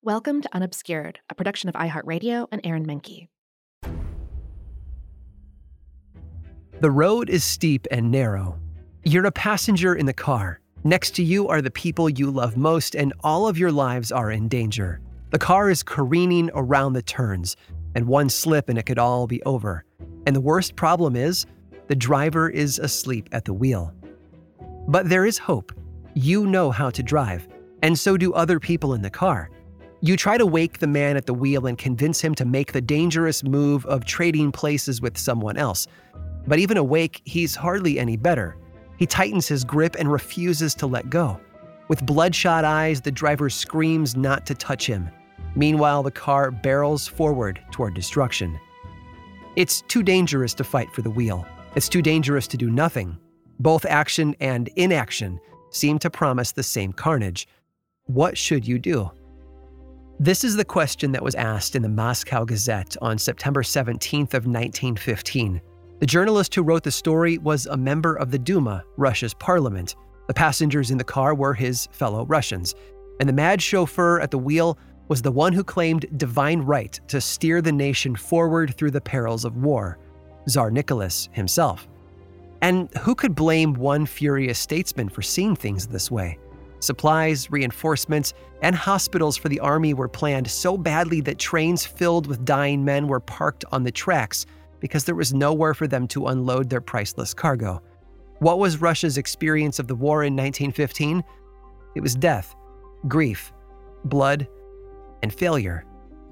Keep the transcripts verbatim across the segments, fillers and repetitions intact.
Welcome to Unobscured, a production of iHeartRadio and Aaron Menke. The road is steep and narrow. You're a passenger in the car. Next to you are the people you love most, and all of your lives are in danger. The car is careening around the turns, and one slip and it could all be over. And the worst problem is, the driver is asleep at the wheel. But there is hope. You know how to drive, and so do other people in the car. You try to wake the man at the wheel and convince him to make the dangerous move of trading places with someone else. But even awake, he's hardly any better. He tightens his grip and refuses to let go. With bloodshot eyes, the driver screams not to touch him. Meanwhile, the car barrels forward toward destruction. It's too dangerous to fight for the wheel. It's too dangerous to do nothing. Both action and inaction seem to promise the same carnage. What should you do? This is the question that was asked in the Moscow Gazette on September seventeenth of nineteen fifteen. The journalist who wrote the story was a member of the Duma, Russia's parliament. The passengers in the car were his fellow Russians, and the mad chauffeur at the wheel was the one who claimed divine right to steer the nation forward through the perils of war, Tsar Nicholas himself. And who could blame one furious statesman for seeing things this way? Supplies, reinforcements, and hospitals for the army were planned so badly that trains filled with dying men were parked on the tracks because there was nowhere for them to unload their priceless cargo. What was Russia's experience of the war in nineteen fifteen? It was death, grief, blood, and failure.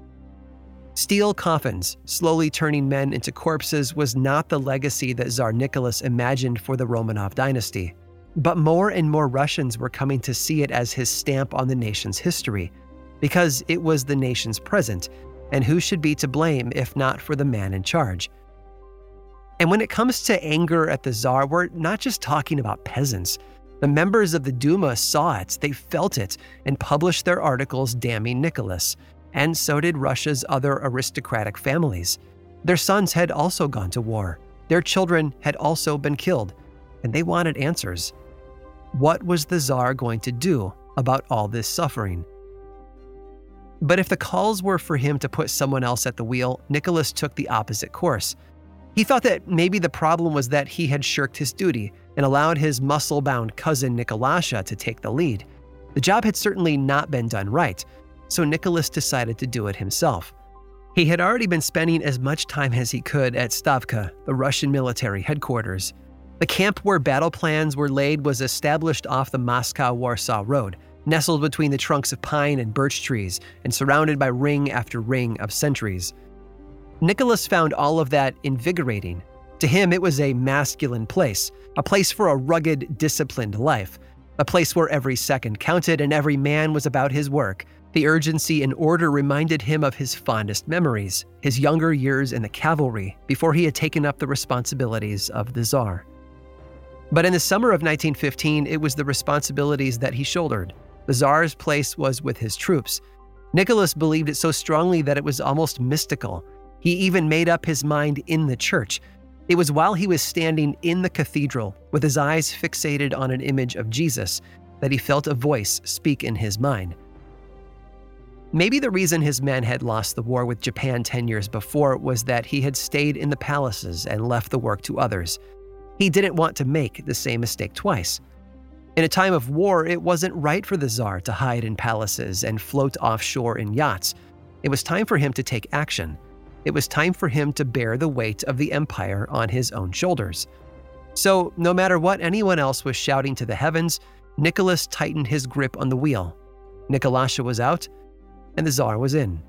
Steel coffins, slowly turning men into corpses, was not the legacy that Tsar Nicholas imagined for the Romanov dynasty. But more and more Russians were coming to see it as his stamp on the nation's history, because it was the nation's present, and who should be to blame if not for the man in charge? And when it comes to anger at the Tsar, we're not just talking about peasants. The members of the Duma saw it, they felt it, and published their articles damning Nicholas. And so did Russia's other aristocratic families. Their sons had also gone to war. Their children had also been killed, and they wanted answers. What was the Tsar going to do about all this suffering? But if the calls were for him to put someone else at the wheel, Nicholas took the opposite course. He thought that maybe the problem was that he had shirked his duty and allowed his muscle-bound cousin Nicolasha to take the lead. The job had certainly not been done right, so Nicholas decided to do it himself. He had already been spending as much time as he could at Stavka, the Russian military headquarters. The camp where battle plans were laid was established off the Moscow-Warsaw Road, nestled between the trunks of pine and birch trees and surrounded by ring after ring of sentries. Nicholas found all of that invigorating. To him, it was a masculine place, a place for a rugged, disciplined life, a place where every second counted and every man was about his work. The urgency and order reminded him of his fondest memories, his younger years in the cavalry, before he had taken up the responsibilities of the Tsar. But in the summer of nineteen fifteen, it was the responsibilities that he shouldered. The Tsar's place was with his troops. Nicholas believed it so strongly that it was almost mystical. He even made up his mind in the church. It was while he was standing in the cathedral, with his eyes fixated on an image of Jesus, that he felt a voice speak in his mind. Maybe the reason his men had lost the war with Japan ten years before was that he had stayed in the palaces and left the work to others. He didn't want to make the same mistake twice. In a time of war, it wasn't right for the Tsar to hide in palaces and float offshore in yachts. It was time for him to take action. It was time for him to bear the weight of the empire on his own shoulders. So, no matter what anyone else was shouting to the heavens, Nicholas tightened his grip on the wheel. Nicolasha was out, and the Tsar was in.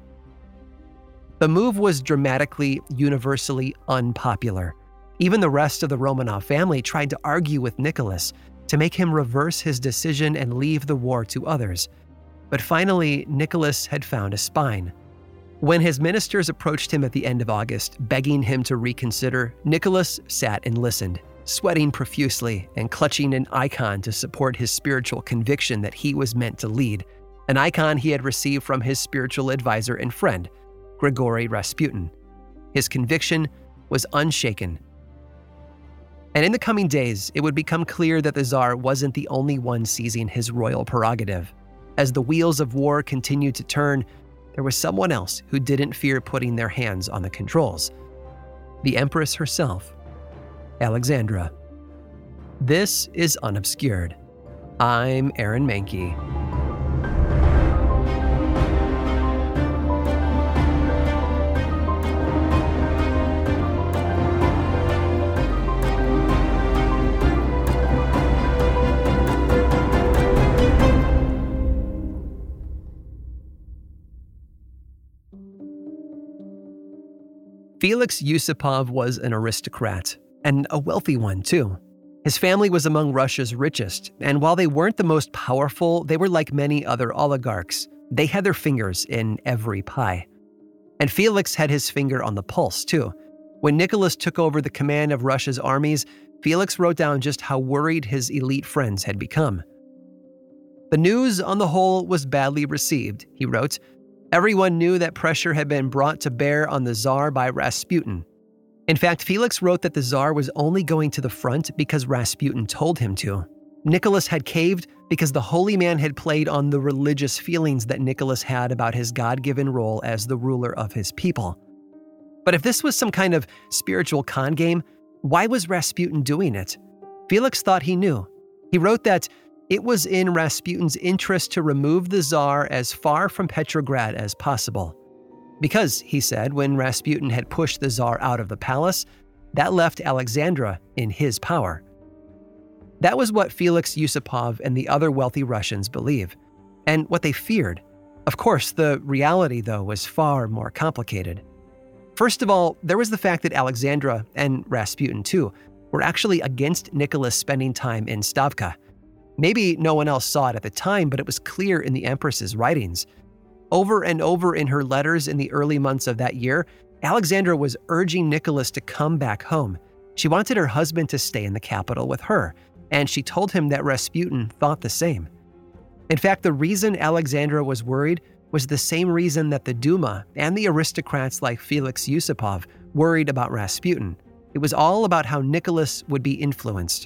The move was dramatically, universally unpopular. Even the rest of the Romanov family tried to argue with Nicholas to make him reverse his decision and leave the war to others. But finally, Nicholas had found a spine. When his ministers approached him at the end of August, begging him to reconsider, Nicholas sat and listened, sweating profusely and clutching an icon to support his spiritual conviction that he was meant to lead, an icon he had received from his spiritual advisor and friend, Grigory Rasputin. His conviction was unshaken. And in the coming days, it would become clear that the Tsar wasn't the only one seizing his royal prerogative. As the wheels of war continued to turn, there was someone else who didn't fear putting their hands on the controls. The Empress herself, Alexandra. This is Unobscured. I'm Aaron Mahnke. Felix Yusupov was an aristocrat, and a wealthy one too. His family was among Russia's richest, and while they weren't the most powerful, they were like many other oligarchs. They had their fingers in every pie. And Felix had his finger on the pulse too. When Nicholas took over the command of Russia's armies, Felix wrote down just how worried his elite friends had become. The news, on the whole, was badly received, he wrote. Everyone knew that pressure had been brought to bear on the Tsar by Rasputin. In fact, Felix wrote that the Tsar was only going to the front because Rasputin told him to. Nicholas had caved because the holy man had played on the religious feelings that Nicholas had about his God-given role as the ruler of his people. But if this was some kind of spiritual con game, why was Rasputin doing it? Felix thought he knew. He wrote that it was in Rasputin's interest to remove the Tsar as far from Petrograd as possible. Because, he said, when Rasputin had pushed the Tsar out of the palace, that left Alexandra in his power. That was what Felix Yusupov and the other wealthy Russians believe, and what they feared. Of course, the reality, though, was far more complicated. First of all, there was the fact that Alexandra, and Rasputin too, were actually against Nicholas spending time in Stavka. Maybe no one else saw it at the time, but it was clear in the Empress's writings. Over and over in her letters in the early months of that year, Alexandra was urging Nicholas to come back home. She wanted her husband to stay in the capital with her, and she told him that Rasputin thought the same. In fact, the reason Alexandra was worried was the same reason that the Duma and the aristocrats like Felix Yusupov worried about Rasputin. It was all about how Nicholas would be influenced.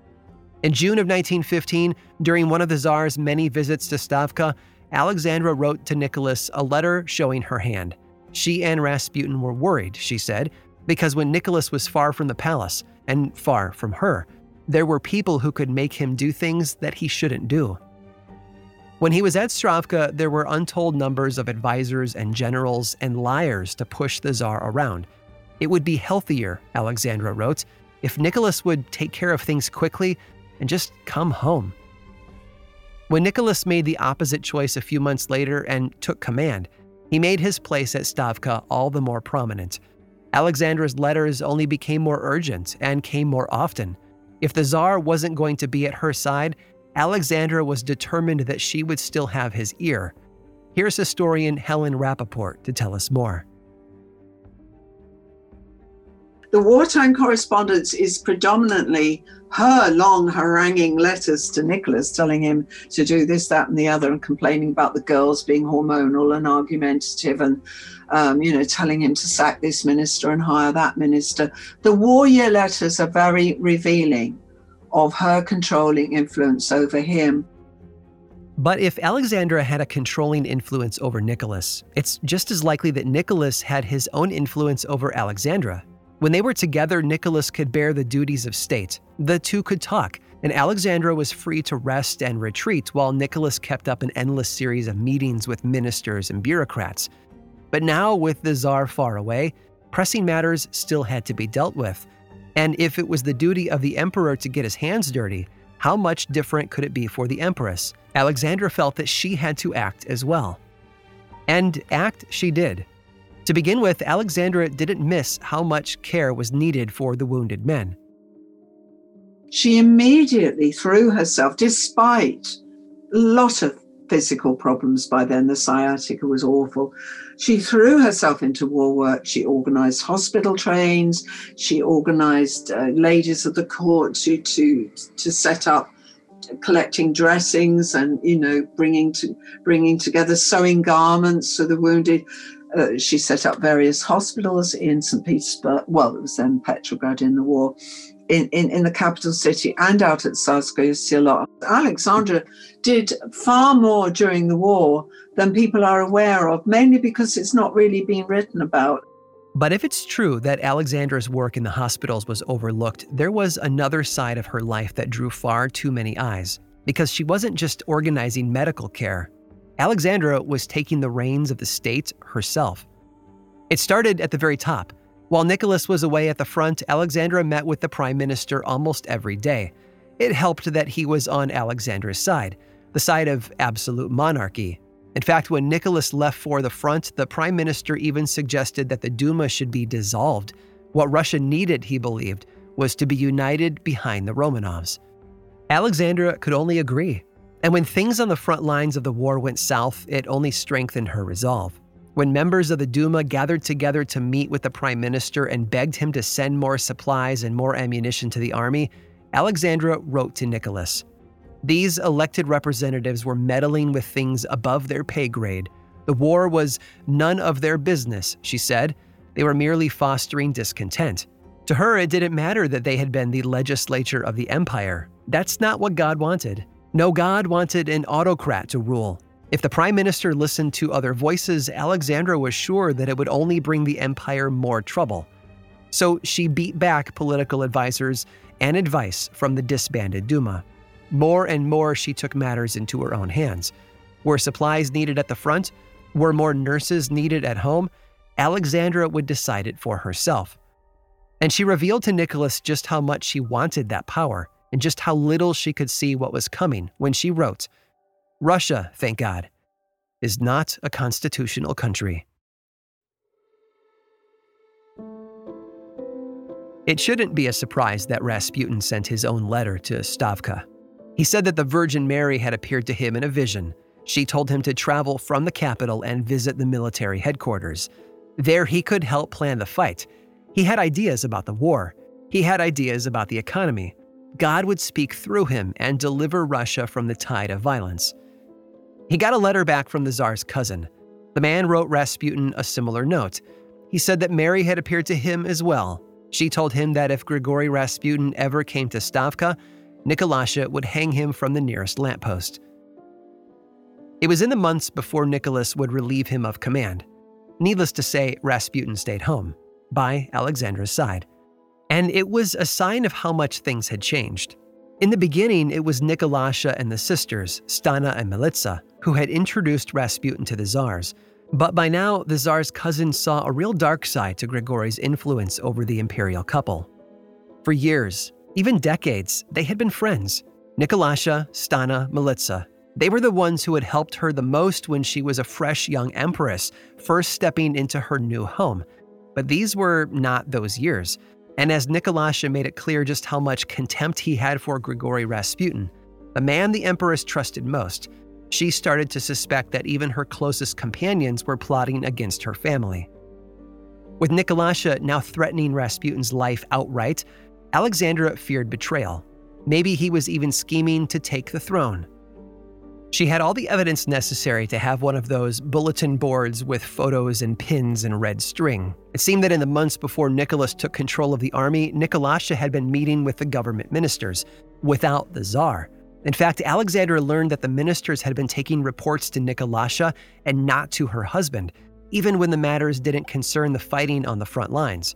In June of nineteen fifteen, during one of the Tsar's many visits to Stavka, Alexandra wrote to Nicholas a letter showing her hand. She and Rasputin were worried, she said, because when Nicholas was far from the palace, and far from her, there were people who could make him do things that he shouldn't do. When he was at Stavka, there were untold numbers of advisors and generals and liars to push the Tsar around. It would be healthier, Alexandra wrote, if Nicholas would take care of things quickly and just come home. When Nicholas made the opposite choice a few months later and took command, he made his place at Stavka all the more prominent. Alexandra's letters only became more urgent and came more often. If the Tsar wasn't going to be at her side, Alexandra was determined that she would still have his ear. Here's historian Helen Rappaport to tell us more. The wartime correspondence is predominantly her long haranguing letters to Nicholas, telling him to do this, that, and the other, and complaining about the girls being hormonal and argumentative, and um, you know, telling him to sack this minister and hire that minister. The war year letters are very revealing of her controlling influence over him. But if Alexandra had a controlling influence over Nicholas, it's just as likely that Nicholas had his own influence over Alexandra. When they were together, Nicholas could bear the duties of state. The two could talk, and Alexandra was free to rest and retreat while Nicholas kept up an endless series of meetings with ministers and bureaucrats. But now, with the Tsar far away, pressing matters still had to be dealt with. And if it was the duty of the emperor to get his hands dirty, how much different could it be for the empress? Alexandra felt that she had to act as well. And act she did. To begin with, Alexandra didn't miss how much care was needed for the wounded men. She immediately threw herself, despite a lot of physical problems by then, the sciatica was awful. She threw herself into war work. She organized hospital trains. She organized uh, ladies of the court to, to, to set up collecting dressings and, you know, bringing to bringing together sewing garments for the wounded. Uh, she set up various hospitals in Saint Petersburg. Well, it was then Petrograd in the war. in, in, in the capital city and out at Tsarskoye Selo. Alexandra did far more during the war than people are aware of, mainly because it's not really being written about. But if it's true that Alexandra's work in the hospitals was overlooked, there was another side of her life that drew far too many eyes, because she wasn't just organizing medical care. Alexandra was taking the reins of the state herself. It started at the very top. While Nicholas was away at the front, Alexandra met with the prime minister almost every day. It helped that he was on Alexandra's side, the side of absolute monarchy. In fact, when Nicholas left for the front, the prime minister even suggested that the Duma should be dissolved. What Russia needed, he believed, was to be united behind the Romanovs. Alexandra could only agree. And when things on the front lines of the war went south, it only strengthened her resolve. When members of the Duma gathered together to meet with the prime minister and begged him to send more supplies and more ammunition to the army, Alexandra wrote to Nicholas. These elected representatives were meddling with things above their pay grade. The war was none of their business, she said. They were merely fostering discontent. To her, it didn't matter that they had been the legislature of the empire. That's not what God wanted. No, God wanted an autocrat to rule. If the prime minister listened to other voices, Alexandra was sure that it would only bring the empire more trouble. So she beat back political advisors and advice from the disbanded Duma. More and more, she took matters into her own hands. Were supplies needed at the front? Were more nurses needed at home? Alexandra would decide it for herself. And she revealed to Nicholas just how much she wanted that power and just how little she could see what was coming when she wrote, "Russia, thank God, is not a constitutional country." It shouldn't be a surprise that Rasputin sent his own letter to Stavka. He said that the Virgin Mary had appeared to him in a vision. She told him to travel from the capital and visit the military headquarters. There he could help plan the fight. He had ideas about the war. He had ideas about the economy. God would speak through him and deliver Russia from the tide of violence. He got a letter back from the Tsar's cousin. The man wrote Rasputin a similar note. He said that Mary had appeared to him as well. She told him that if Grigory Rasputin ever came to Stavka, Nicolasha would hang him from the nearest lamppost. It was in the months before Nicholas would relieve him of command. Needless to say, Rasputin stayed home, by Alexandra's side. And it was a sign of how much things had changed. In the beginning, it was Nicolasha and the sisters, Stana and Militsa, who had introduced Rasputin to the Tsars. But by now, the Tsar's cousin saw a real dark side to Grigory's influence over the imperial couple. For years, even decades, they had been friends. Nicolasha, Stana, Militsa. They were the ones who had helped her the most when she was a fresh young empress, first stepping into her new home. But these were not those years. And as Nicolasha made it clear just how much contempt he had for Grigory Rasputin, the man the empress trusted most, she started to suspect that even her closest companions were plotting against her family. With Nicolasha now threatening Rasputin's life outright, Alexandra feared betrayal. Maybe he was even scheming to take the throne. She had all the evidence necessary to have one of those bulletin boards with photos and pins and red string. It seemed that in the months before Nicholas took control of the army, Nicolasha had been meeting with the government ministers, without the Tsar. In fact, Alexandra learned that the ministers had been taking reports to Nicolasha and not to her husband, even when the matters didn't concern the fighting on the front lines.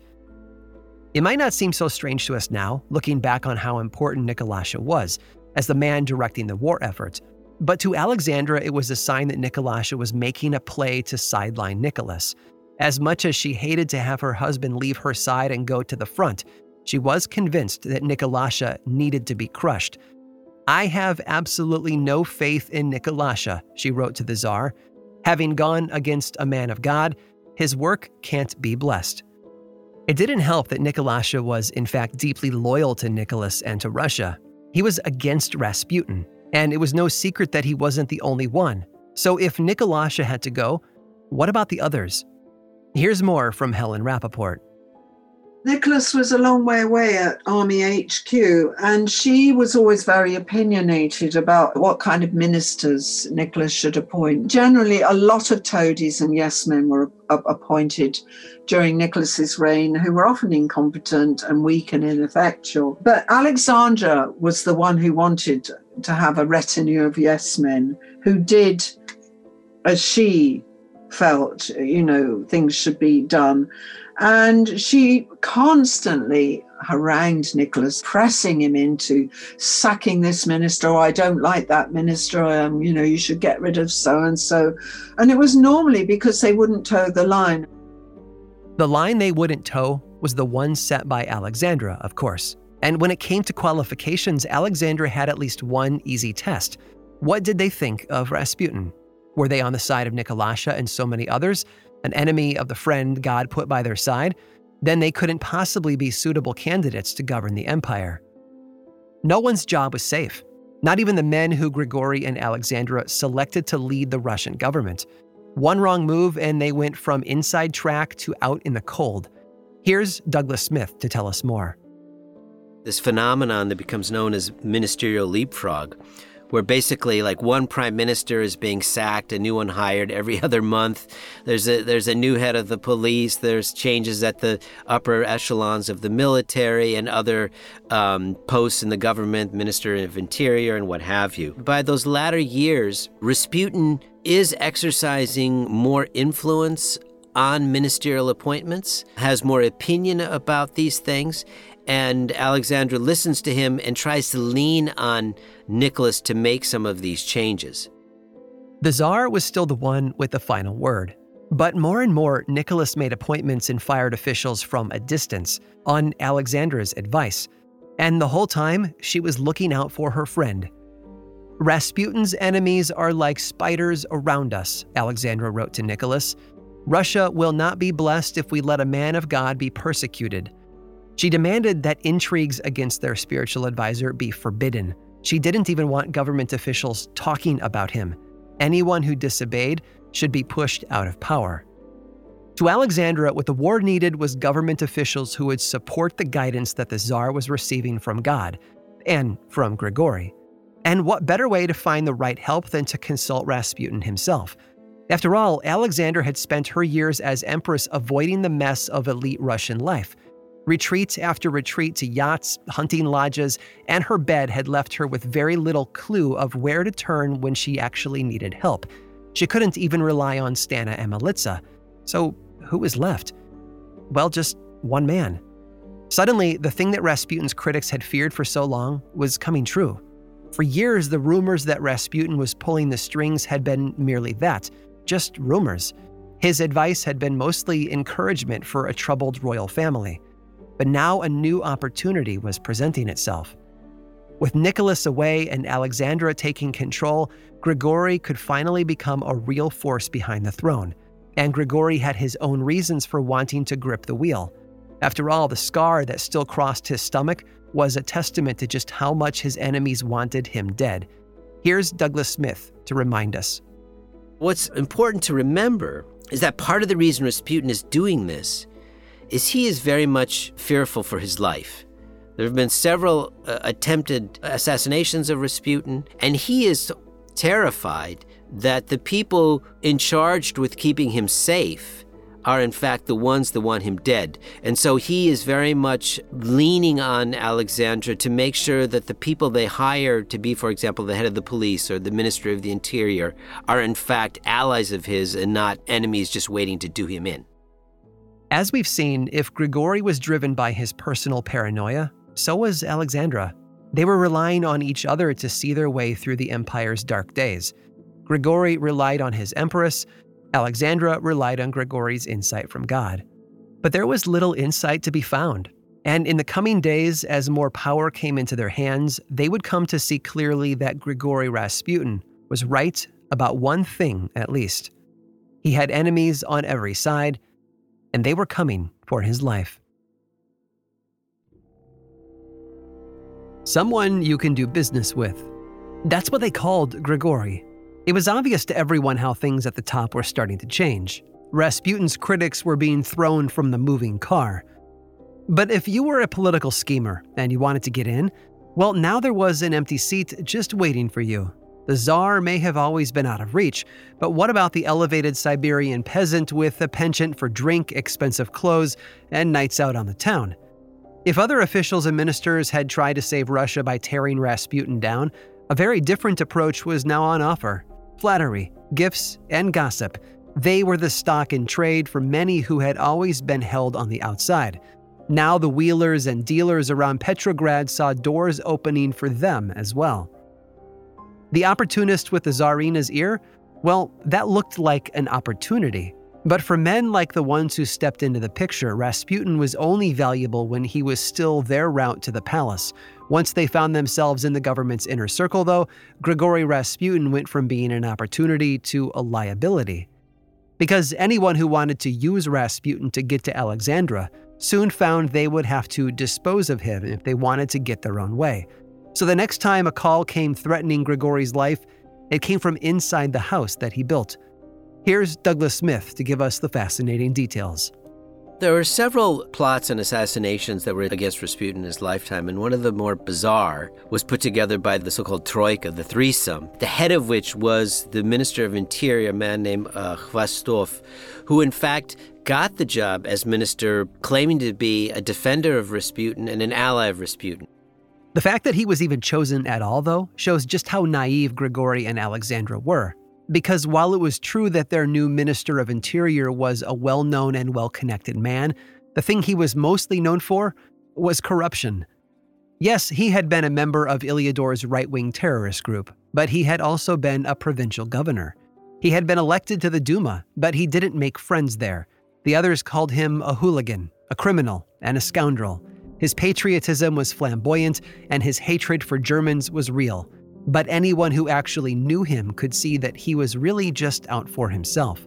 It might not seem so strange to us now, looking back on how important Nicolasha was, as the man directing the war effort. But to Alexandra, it was a sign that Nicolasha was making a play to sideline Nicholas. As much as she hated to have her husband leave her side and go to the front, she was convinced that Nicolasha needed to be crushed. "I have absolutely no faith in Nicolasha," she wrote to the Tsar. "Having gone against a man of God, his work can't be blessed." It didn't help that Nicolasha was, in fact, deeply loyal to Nicholas and to Russia. He was against Rasputin, and it was no secret that he wasn't the only one. So if Nicolasha had to go, what about the others? Here's more from Helen Rappaport. Nicholas was a long way away at Army H Q, and she was always very opinionated about what kind of ministers Nicholas should appoint. Generally, a lot of toadies and yes men were appointed during Nicholas's reign, who were often incompetent and weak and ineffectual. But Alexandra was the one who wanted to have a retinue of yes men who did as she felt, you know, things should be done. And she constantly harangued Nicholas, pressing him into sacking this minister. Oh, I don't like that minister. Um, you know, you should get rid of so-and-so. And it was normally because they wouldn't toe the line. The line they wouldn't toe was the one set by Alexandra, of course. And when it came to qualifications, Alexandra had at least one easy test. What did they think of Rasputin? Were they on the side of Nicolasha and so many others, an enemy of the friend God put by their side? Then they couldn't possibly be suitable candidates to govern the empire. No one's job was safe, not even the men who Grigory and Alexandra selected to lead the Russian government. One wrong move and they went from inside track to out in the cold. Here's Douglas Smith to tell us more. This phenomenon that becomes known as ministerial leapfrog, where basically like one prime minister is being sacked, a new one hired every other month. There's a there's a new head of the police. There's changes at the upper echelons of the military and other um, posts in the government, Minister of Interior and what have you. By those latter years, Rasputin is exercising more influence on ministerial appointments, has more opinion about these things, and Alexandra listens to him and tries to lean on Nicholas to make some of these changes. The Tsar was still the one with the final word. But more and more, Nicholas made appointments and fired officials from a distance, on Alexandra's advice. And the whole time, she was looking out for her friend. Rasputin's enemies are like spiders around us, Alexandra wrote to Nicholas. Russia will not be blessed if we let a man of God be persecuted. She demanded that intrigues against their spiritual advisor be forbidden. She didn't even want government officials talking about him. Anyone who disobeyed should be pushed out of power. To Alexandra, what the war needed was government officials who would support the guidance that the Tsar was receiving from God and from Grigory. And what better way to find the right help than to consult Rasputin himself? After all, Alexandra had spent her years as empress avoiding the mess of elite Russian life. Retreat after retreat to yachts, hunting lodges, and her bed had left her with very little clue of where to turn when she actually needed help. She couldn't even rely on Stana and Militsa. So who was left? Well, just one man. Suddenly, the thing that Rasputin's critics had feared for so long was coming true. For years, the rumors that Rasputin was pulling the strings had been merely that, just rumors. His advice had been mostly encouragement for a troubled royal family. But now a new opportunity was presenting itself. With Nicholas away and Alexandra taking control, Grigory could finally become a real force behind the throne. And Grigory had his own reasons for wanting to grip the wheel. After all, the scar that still crossed his stomach was a testament to just how much his enemies wanted him dead. Here's Douglas Smith to remind us. What's important to remember is that part of the reason Rasputin is doing this is he is very much fearful for his life. There have been several uh, attempted assassinations of Rasputin, and he is terrified that the people in charge with keeping him safe are in fact the ones that want him dead. And so he is very much leaning on Alexandra to make sure that the people they hire to be, for example, the head of the police or the Ministry of the Interior are in fact allies of his and not enemies just waiting to do him in. As we've seen, if Grigory was driven by his personal paranoia, so was Alexandra. They were relying on each other to see their way through the empire's dark days. Grigory relied on his empress, Alexandra relied on Grigory's insight from God. But there was little insight to be found. And in the coming days, as more power came into their hands, they would come to see clearly that Grigory Rasputin was right about one thing at least. He had enemies on every side, and they were coming for his life. Someone you can do business with. That's what they called Grigory. It was obvious to everyone how things at the top were starting to change. Rasputin's critics were being thrown from the moving car. But if you were a political schemer and you wanted to get in, well, now there was an empty seat just waiting for you. The Tsar may have always been out of reach, but what about the elevated Siberian peasant with a penchant for drink, expensive clothes, and nights out on the town? If other officials and ministers had tried to save Russia by tearing Rasputin down, a very different approach was now on offer. Flattery, gifts, and gossip. They were the stock in trade for many who had always been held on the outside. Now the wheelers and dealers around Petrograd saw doors opening for them as well. The opportunist with the Tsarina's ear? Well, that looked like an opportunity. But for men like the ones who stepped into the picture, Rasputin was only valuable when he was still their route to the palace. Once they found themselves in the government's inner circle, though, Grigory Rasputin went from being an opportunity to a liability. Because anyone who wanted to use Rasputin to get to Alexandra soon found they would have to dispose of him if they wanted to get their own way. So the next time a call came threatening Grigory's life, it came from inside the house that he built. Here's Douglas Smith to give us the fascinating details. There were several plots and assassinations that were against Rasputin in his lifetime, and one of the more bizarre was put together by the so-called Troika, the threesome, the head of which was the Minister of Interior, a man named uh, Khvostov, who in fact got the job as minister, claiming to be a defender of Rasputin and an ally of Rasputin. The fact that he was even chosen at all, though, shows just how naive Grigory and Alexandra were. Because while it was true that their new Minister of Interior was a well-known and well-connected man, the thing he was mostly known for was corruption. Yes, he had been a member of Ilyador's right-wing terrorist group, but he had also been a provincial governor. He had been elected to the Duma, but he didn't make friends there. The others called him a hooligan, a criminal, and a scoundrel. His patriotism was flamboyant, and his hatred for Germans was real. But anyone who actually knew him could see that he was really just out for himself.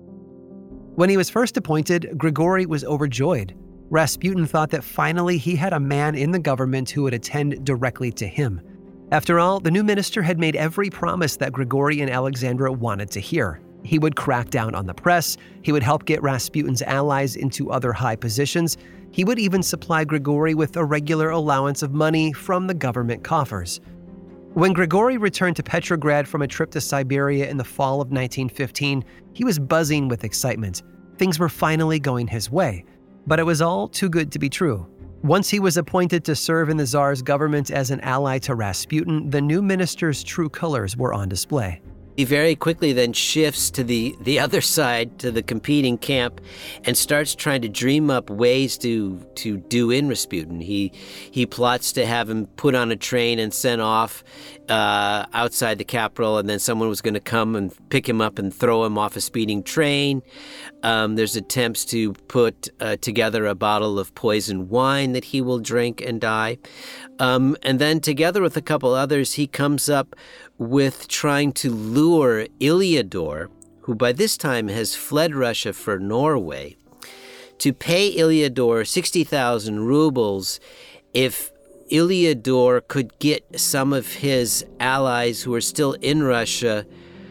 When he was first appointed, Grigory was overjoyed. Rasputin thought that finally he had a man in the government who would attend directly to him. After all, the new minister had made every promise that Grigory and Alexandra wanted to hear. He would crack down on the press, he would help get Rasputin's allies into other high positions, he would even supply Grigory with a regular allowance of money from the government coffers. When Grigory returned to Petrograd from a trip to Siberia in the fall of nineteen fifteen, he was buzzing with excitement. Things were finally going his way. But it was all too good to be true. Once he was appointed to serve in the Tsar's government as an ally to Rasputin, the new minister's true colors were on display. He very quickly then shifts to the, the other side, to the competing camp, and starts trying to dream up ways to to do in Rasputin. He he plots to have him put on a train and sent off uh, outside the capital, and then someone was going to come and pick him up and throw him off a speeding train. Um, there's attempts to put uh, together a bottle of poisoned wine that he will drink and die. Um, and then together with a couple others, he comes up with trying to lure Ilyador, who by this time has fled Russia for Norway, to pay Ilyador sixty thousand rubles if Ilyador could get some of his allies who are still in Russia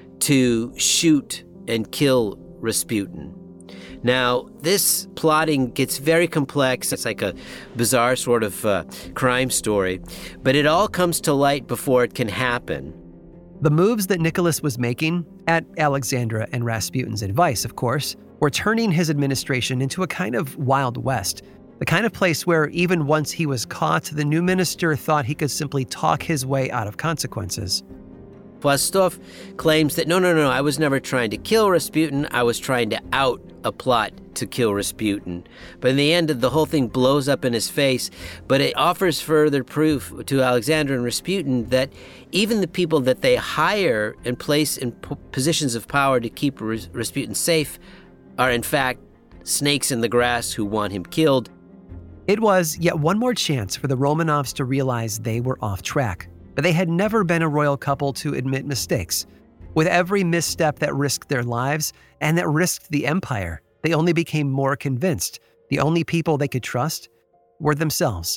to shoot and kill Rasputin. Now, this plotting gets very complex. It's like a bizarre sort of uh, crime story, but it all comes to light before it can happen. The moves that Nicholas was making, at Alexandra and Rasputin's advice, of course, were turning his administration into a kind of Wild West, the kind of place where even once he was caught, the new minister thought he could simply talk his way out of consequences. Khvostov claims that, no, no, no, I was never trying to kill Rasputin, I was trying to out a plot to kill Rasputin. But in the end, the whole thing blows up in his face, but it offers further proof to Alexandra and Rasputin that even the people that they hire and place in p- positions of power to keep Ras- Rasputin safe are in fact snakes in the grass who want him killed. It was yet one more chance for the Romanovs to realize they were off track. But they had never been a royal couple to admit mistakes. With every misstep that risked their lives and that risked the empire, they only became more convinced the only people they could trust were themselves.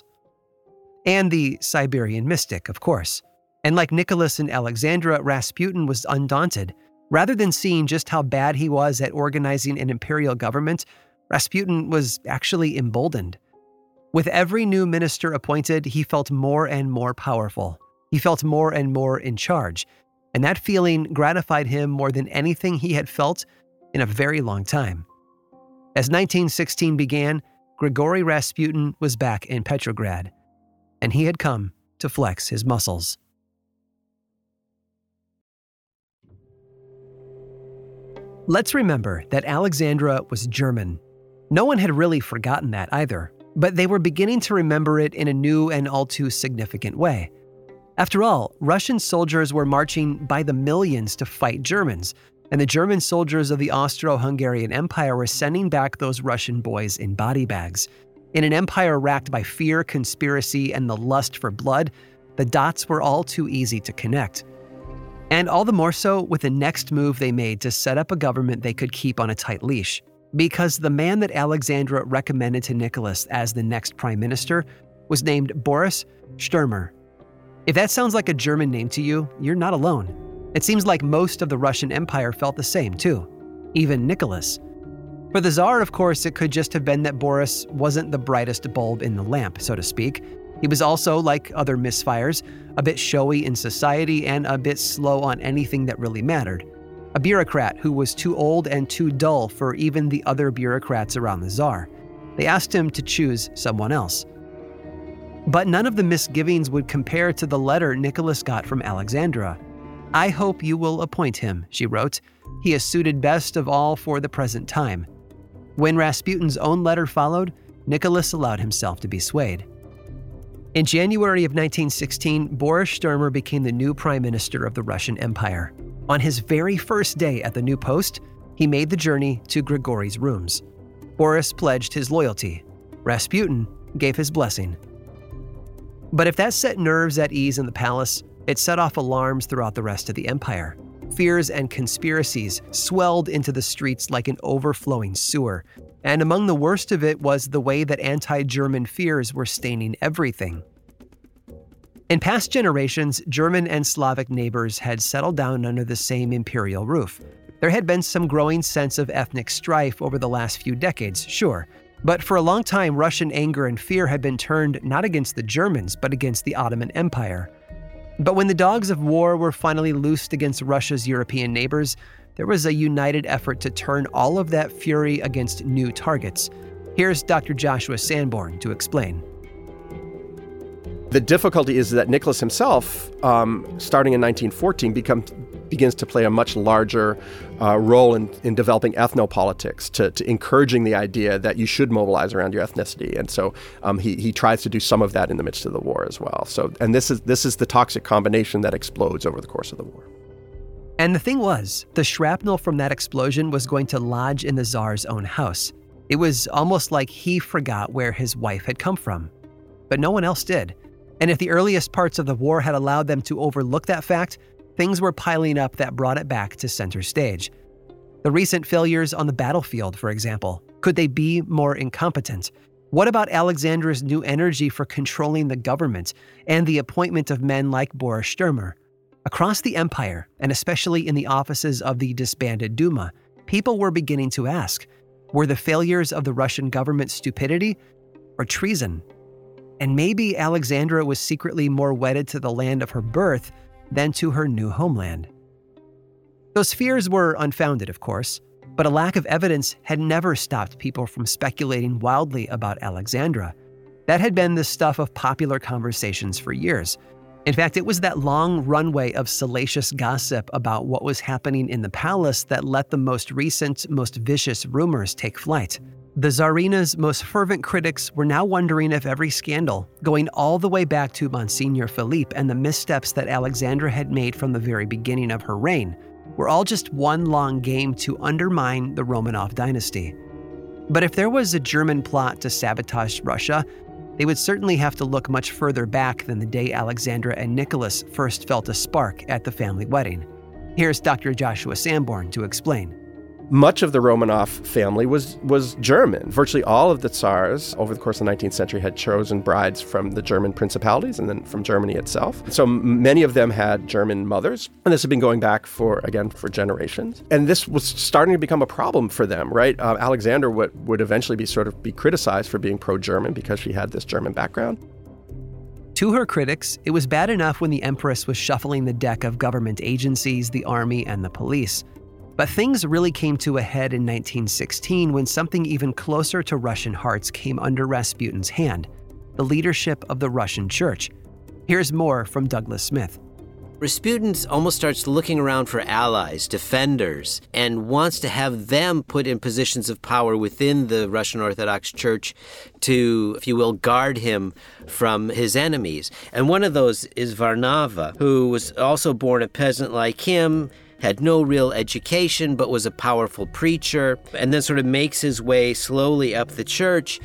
And the Siberian mystic, of course. And like Nicholas and Alexandra, Rasputin was undaunted. Rather than seeing just how bad he was at organizing an imperial government, Rasputin was actually emboldened. With every new minister appointed, he felt more and more powerful. He felt more and more in charge, and that feeling gratified him more than anything he had felt in a very long time. As nineteen sixteen began, Grigory Rasputin was back in Petrograd, and he had come to flex his muscles. Let's remember that Alexandra was German. No one had really forgotten that either, but they were beginning to remember it in a new and all too significant way. After all, Russian soldiers were marching by the millions to fight Germans, and the German soldiers of the Austro-Hungarian Empire were sending back those Russian boys in body bags. In an empire racked by fear, conspiracy, and the lust for blood, the dots were all too easy to connect. And all the more so with the next move they made to set up a government they could keep on a tight leash. Because the man that Alexandra recommended to Nicholas as the next prime minister was named Boris Stürmer. If that sounds like a German name to you, you're not alone. It seems like most of the Russian Empire felt the same too, even Nicholas. For the Tsar, of course, it could just have been that Boris wasn't the brightest bulb in the lamp, so to speak. He was also, like other misfires, a bit showy in society and a bit slow on anything that really mattered. A bureaucrat who was too old and too dull for even the other bureaucrats around the Tsar. They asked him to choose someone else. But none of the misgivings would compare to the letter Nicholas got from Alexandra. "I hope you will appoint him," she wrote. "He is suited best of all for the present time." When Rasputin's own letter followed, Nicholas allowed himself to be swayed. In January of nineteen sixteen, Boris Stürmer became the new prime minister of the Russian Empire. On his very first day at the new post, he made the journey to Grigory's rooms. Boris pledged his loyalty. Rasputin gave his blessing. But if that set nerves at ease in the palace, it set off alarms throughout the rest of the empire. Fears and conspiracies swelled into the streets like an overflowing sewer, and among the worst of it was the way that anti-German fears were staining everything. In past generations, German and Slavic neighbors had settled down under the same imperial roof. There had been some growing sense of ethnic strife over the last few decades, sure, but for a long time, Russian anger and fear had been turned not against the Germans, but against the Ottoman Empire. But when the dogs of war were finally loosed against Russia's European neighbors, there was a united effort to turn all of that fury against new targets. Here's Doctor Joshua Sanborn to explain. The difficulty is that Nicholas himself, um, starting in nineteen fourteen, becomes, begins to play a much larger uh, role in, in developing ethnopolitics, to, to encouraging the idea that you should mobilize around your ethnicity. And so um, he, he tries to do some of that in the midst of the war as well. So, and this is this is the toxic combination that explodes over the course of the war. And the thing was, the shrapnel from that explosion was going to lodge in the Tsar's own house. It was almost like he forgot where his wife had come from. But no one else did. And if the earliest parts of the war had allowed them to overlook that fact, things were piling up that brought it back to center stage. The recent failures on the battlefield, for example, could they be more incompetent? What about Alexandra's new energy for controlling the government and the appointment of men like Boris Stürmer? Across the empire, and especially in the offices of the disbanded Duma, people were beginning to ask, were the failures of the Russian government stupidity or treason? And maybe Alexandra was secretly more wedded to the land of her birth than to her new homeland. Those fears were unfounded, of course, but a lack of evidence had never stopped people from speculating wildly about Alexandra. That had been the stuff of popular conversations for years. In fact, it was that long runway of salacious gossip about what was happening in the palace that let the most recent, most vicious rumors take flight. The Tsarina's most fervent critics were now wondering if every scandal, going all the way back to Monsignor Philippe and the missteps that Alexandra had made from the very beginning of her reign, were all just one long game to undermine the Romanov dynasty. But if there was a German plot to sabotage Russia, they would certainly have to look much further back than the day Alexandra and Nicholas first felt a spark at the family wedding. Here's Doctor Joshua Sanborn to explain. Much of the Romanov family was was German. Virtually all of the Tsars over the course of the nineteenth century had chosen brides from the German principalities and then from Germany itself. So many of them had German mothers, and this had been going back for, again, for generations. And this was starting to become a problem for them, right? Uh, Alexandra would, would eventually be sort of be criticized for being pro-German because she had this German background. To her critics, it was bad enough when the Empress was shuffling the deck of government agencies, the army, and the police. But things really came to a head in nineteen sixteen when something even closer to Russian hearts came under Rasputin's hand, the leadership of the Russian Church. Here's more from Douglas Smith. Rasputin almost starts looking around for allies, defenders, and wants to have them put in positions of power within the Russian Orthodox Church to, if you will, guard him from his enemies. And one of those is Varnava, who was also born a peasant like him, had no real education, but was a powerful preacher, and then sort of makes his way slowly up the church.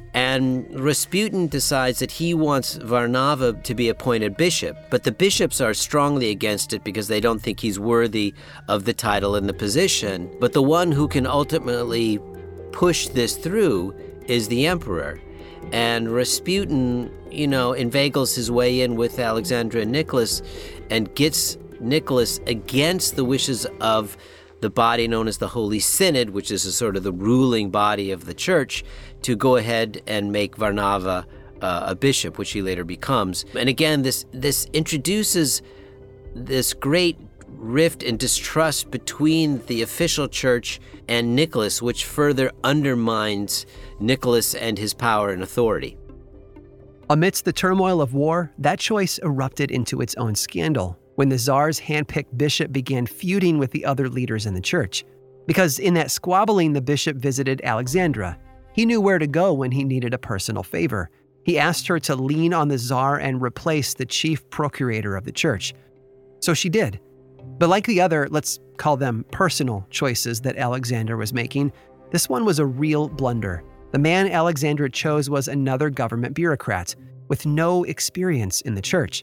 And Rasputin decides that he wants Varnava to be appointed bishop, but the bishops are strongly against it because they don't think he's worthy of the title and the position. But the one who can ultimately push this through is the emperor. And Rasputin, you know, inveigles his way in with Alexandra and Nicholas and gets Nicholas against the wishes of the body known as the Holy Synod, which is a sort of the ruling body of the church, to go ahead and make Varnava uh, a bishop, which he later becomes. And again, this this introduces this great rift and distrust between the official church and Nicholas, which further undermines Nicholas and his power and authority. Amidst the turmoil of war, that choice erupted into its own scandal when the Tsar's handpicked bishop began feuding with the other leaders in the church. Because in that squabbling, the bishop visited Alexandra. He knew where to go when he needed a personal favor. He asked her to lean on the Tsar and replace the chief procurator of the church. So she did. But like the other, let's call them personal choices that Alexandra was making, this one was a real blunder. The man Alexandra chose was another government bureaucrat with no experience in the church.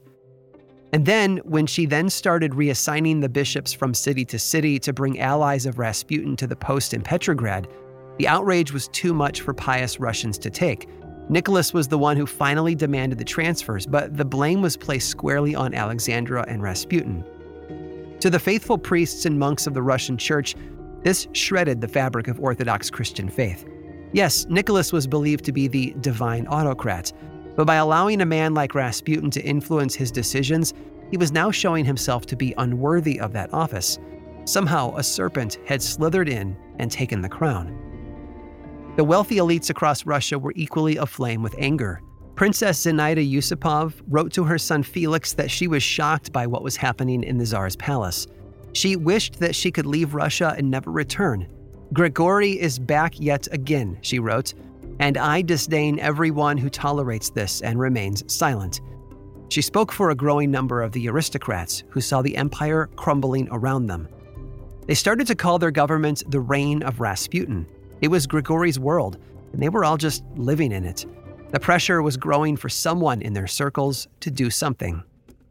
And then, when she then started reassigning the bishops from city to city to bring allies of Rasputin to the post in Petrograd, the outrage was too much for pious Russians to take. Nicholas was the one who finally demanded the transfers, but the blame was placed squarely on Alexandra and Rasputin. To the faithful priests and monks of the Russian Church, this shredded the fabric of Orthodox Christian faith. Yes, Nicholas was believed to be the divine autocrat, but by allowing a man like Rasputin to influence his decisions, he was now showing himself to be unworthy of that office. Somehow, a serpent had slithered in and taken the crown. The wealthy elites across Russia were equally aflame with anger. Princess Zinaida Yusupov wrote to her son Felix that she was shocked by what was happening in the Tsar's palace. She wished that she could leave Russia and never return. "Grigory is back yet again," she wrote, "and I disdain everyone who tolerates this and remains silent." She spoke for a growing number of the aristocrats who saw the empire crumbling around them. They started to call their government the reign of Rasputin. It was Grigory's world, and they were all just living in it. The pressure was growing for someone in their circles to do something.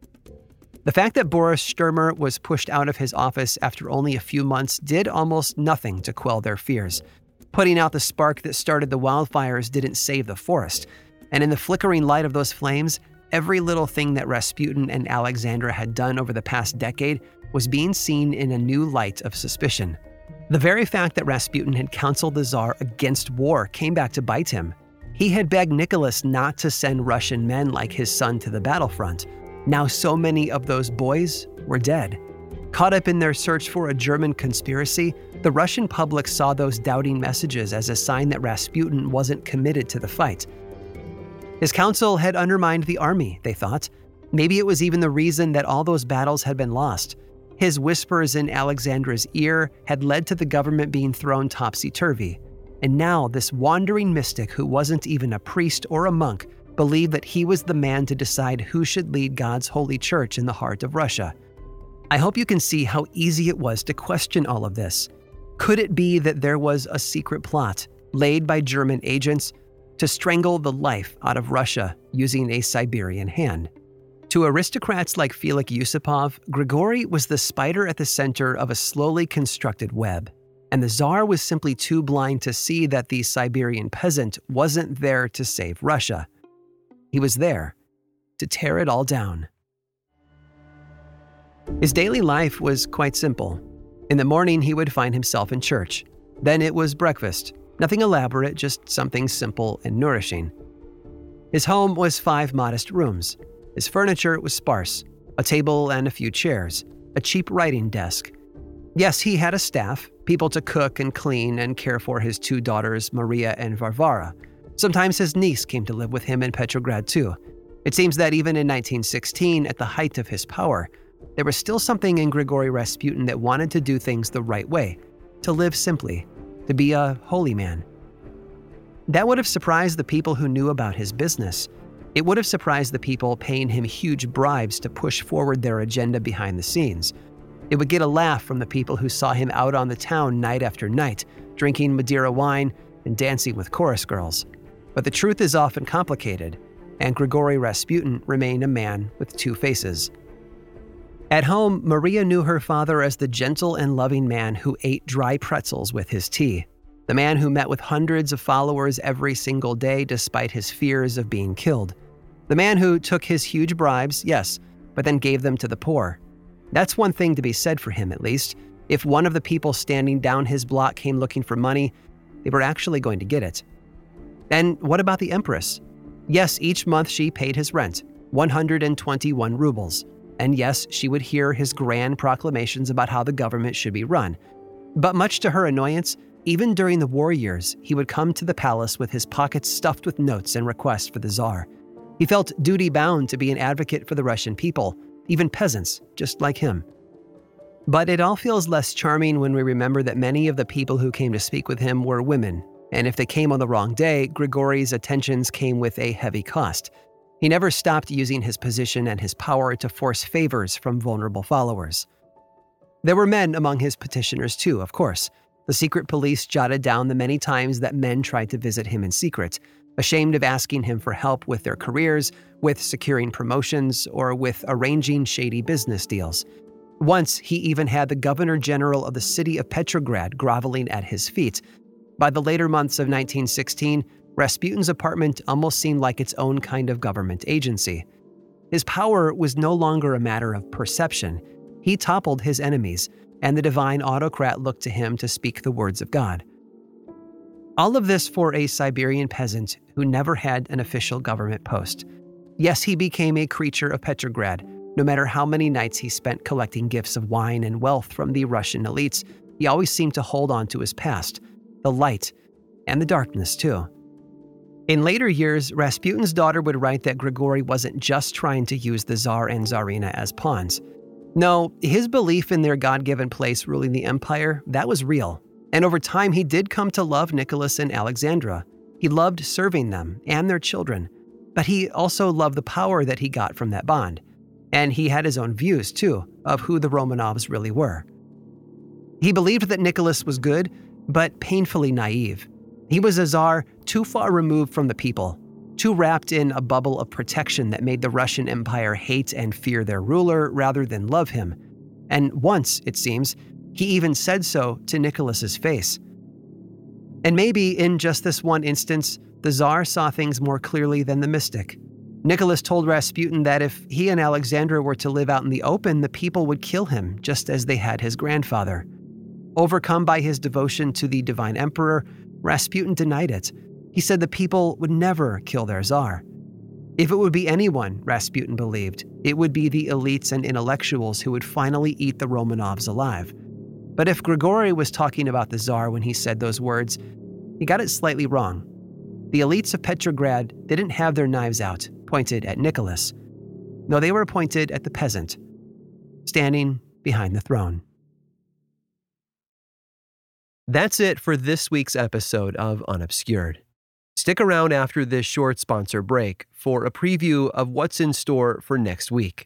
The fact that Boris Sturmer was pushed out of his office after only a few months did almost nothing to quell their fears. Putting out the spark that started the wildfires didn't save the forest, and in the flickering light of those flames, every little thing that Rasputin and Alexandra had done over the past decade was being seen in a new light of suspicion. The very fact that Rasputin had counseled the Tsar against war came back to bite him. He had begged Nicholas not to send Russian men like his son to the battlefront. Now so many of those boys were dead. Caught up in their search for a German conspiracy, the Russian public saw those doubting messages as a sign that Rasputin wasn't committed to the fight. His counsel had undermined the army, they thought. Maybe it was even the reason that all those battles had been lost. His whispers in Alexandra's ear had led to the government being thrown topsy-turvy. And now this wandering mystic who wasn't even a priest or a monk believed that he was the man to decide who should lead God's holy church in the heart of Russia. I hope you can see how easy it was to question all of this. Could it be that there was a secret plot laid by German agents to strangle the life out of Russia using a Siberian hand? To aristocrats like Felix Yusupov, Grigory was the spider at the center of a slowly constructed web. and the Tsar was simply too blind to see that the Siberian peasant wasn't there to save Russia. He was there to tear it all down. His daily life was quite simple. In the morning, he would find himself in church. Then it was breakfast. Nothing elaborate, just something simple and nourishing. His home was five modest rooms. His furniture was sparse, a table and a few chairs, a cheap writing desk. Yes, he had a staff, people to cook and clean and care for his two daughters, Maria and Varvara. Sometimes his niece came to live with him in Petrograd too. It seems that even in nineteen sixteen, at the height of his power, there was still something in Grigory Rasputin that wanted to do things the right way, to live simply, to be a holy man. That would have surprised the people who knew about his business. It would have surprised the people paying him huge bribes to push forward their agenda behind the scenes. It would get a laugh from the people who saw him out on the town night after night, drinking Madeira wine and dancing with chorus girls. But the truth is often complicated, and Grigory Rasputin remained a man with two faces. At home, Maria knew her father as the gentle and loving man who ate dry pretzels with his tea, the man who met with hundreds of followers every single day despite his fears of being killed, the man who took his huge bribes, yes, but then gave them to the poor. That's one thing to be said for him, at least. If one of the people standing down his block came looking for money, they were actually going to get it. And what about the Empress? Yes, each month she paid his rent, one hundred twenty-one rubles. And yes, she would hear his grand proclamations about how the government should be run. But much to her annoyance, even during the war years, he would come to the palace with his pockets stuffed with notes and requests for the Tsar. He felt duty-bound to be an advocate for the Russian people, even peasants, just like him. But it all feels less charming when we remember that many of the people who came to speak with him were women, and if they came on the wrong day, Grigory's attentions came with a heavy cost. He never stopped using his position and his power to force favors from vulnerable followers. There were men among his petitioners too, of course. The secret police jotted down the many times that men tried to visit him in secret, ashamed of asking him for help with their careers, with securing promotions, or with arranging shady business deals. Once, he even had the governor general of the city of Petrograd groveling at his feet. By the later months of nineteen sixteen, Rasputin's apartment almost seemed like its own kind of government agency. His power was no longer a matter of perception. He toppled his enemies, and the divine autocrat looked to him to speak the words of God. All of this for a Siberian peasant who never had an official government post. Yes, he became a creature of Petrograd. No matter how many nights he spent collecting gifts of wine and wealth from the Russian elites, he always seemed to hold on to his past, the light, and the darkness too. In later years, Rasputin's daughter would write that Grigory wasn't just trying to use the Tsar and Tsarina as pawns. No, his belief in their God-given place ruling the empire, that was real. And over time, he did come to love Nicholas and Alexandra. He loved serving them and their children, but he also loved the power that he got from that bond. And he had his own views, too, of who the Romanovs really were. He believed that Nicholas was good, but painfully naive. He was a Tsar too far removed from the people, too wrapped in a bubble of protection that made the Russian Empire hate and fear their ruler rather than love him. And once, it seems, he even said so to Nicholas's face. And maybe in just this one instance, the Tsar saw things more clearly than the mystic. Nicholas told Rasputin that if he and Alexandra were to live out in the open, the people would kill him, just as they had his grandfather. Overcome by his devotion to the divine emperor, Rasputin denied it. He said the people would never kill their Tsar. If it would be anyone, Rasputin believed, it would be the elites and intellectuals who would finally eat the Romanovs alive. But if Grigory was talking about the Tsar when he said those words, he got it slightly wrong. The elites of Petrograd didn't have their knives out, pointed at Nicholas. No, they were pointed at the peasant, standing behind the throne. That's it for this week's episode of Unobscured. Stick around after this short sponsor break for a preview of what's in store for next week.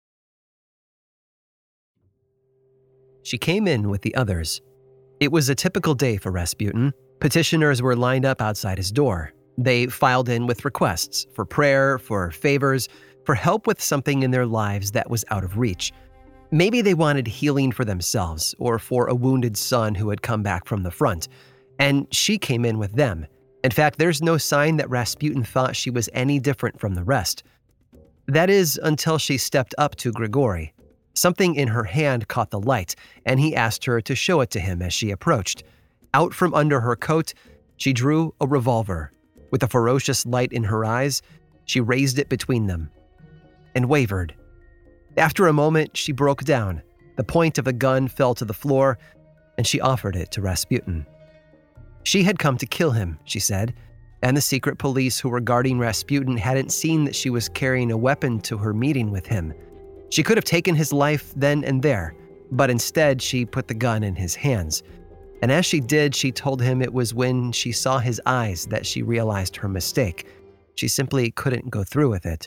She came in with the others. It was a typical day for Rasputin. Petitioners were lined up outside his door. They filed in with requests for prayer, for favors, for help with something in their lives that was out of reach. Maybe they wanted healing for themselves or for a wounded son who had come back from the front, and she came in with them. In fact, there's no sign that Rasputin thought she was any different from the rest. That is, until she stepped up to Grigory. Something in her hand caught the light, and he asked her to show it to him as she approached. Out from under her coat, she drew a revolver. With a ferocious light in her eyes, she raised it between them and wavered. After a moment, she broke down. The point of the gun fell to the floor, and she offered it to Rasputin. She had come to kill him, she said, and the secret police who were guarding Rasputin hadn't seen that she was carrying a weapon to her meeting with him. She could have taken his life then and there, but instead she put the gun in his hands. And as she did, she told him it was when she saw his eyes that she realized her mistake. She simply couldn't go through with it.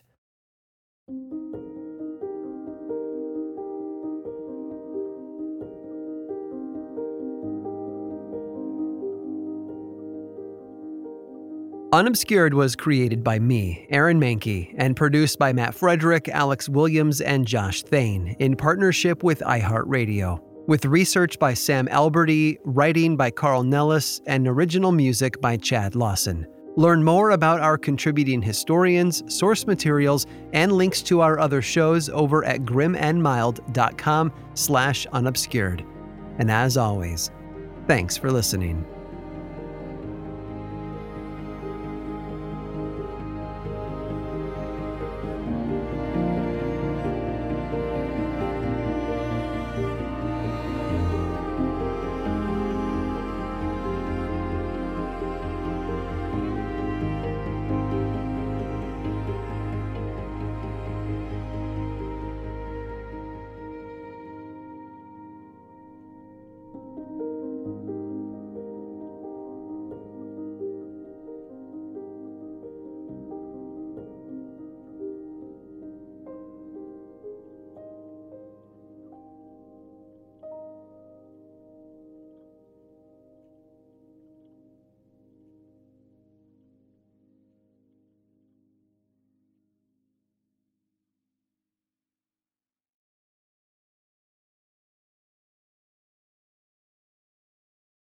Unobscured was created by me, Aaron Mahnke, and produced by Matt Frederick, Alex Williams, and Josh Thane in partnership with iHeartRadio, with research by Sam Alberti, writing by Carl Nellis, and original music by Chad Lawson. Learn more about our contributing historians, source materials, and links to our other shows over at grimandmild.com slash unobscured. And as always, thanks for listening.